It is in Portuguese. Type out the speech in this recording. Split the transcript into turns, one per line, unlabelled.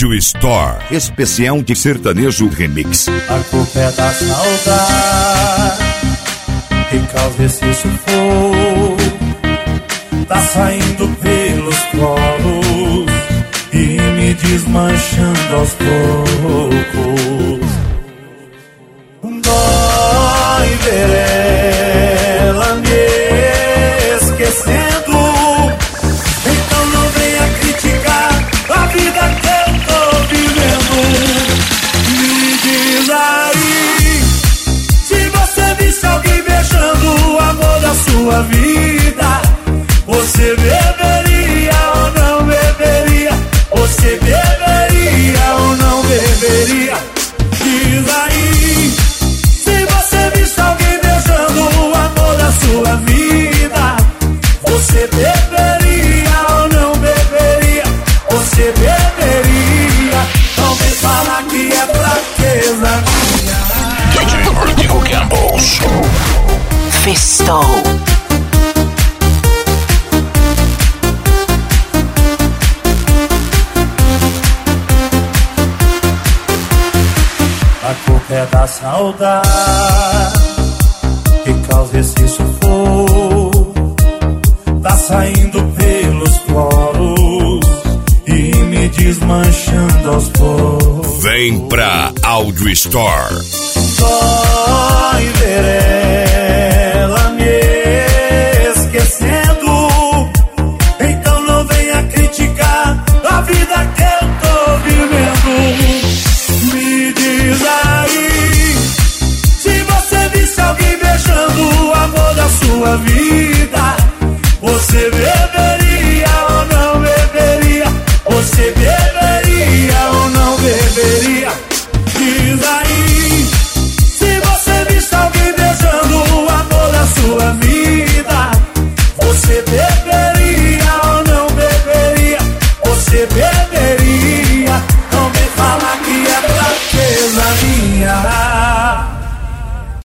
Audio Store, especial de sertanejo remix.
A culpa é da saudade que causa esse sufoco. Tá saindo pelos poros e me desmanchando aos poucos. Dói ver ela me esquecendo. Então não venha criticar a vida que eu tô vivendo. Me diz aí, se você visse alguém beijando o amor da sua vida, você beberia ou não beberia? Você beberia ou não beberia? Diz aí, se você visse alguém beijando o amor da sua vida, você beberia ou não beberia? Você beberia? Não vem falar que é fraqueza minha.
DJ Rodrigo Campos.
Festou.
A culpa é da saudade que causa esse sufoco. Tá saindo pelos poros e me desmanchando aos poucos.
Vem pra Audio Store.
Dói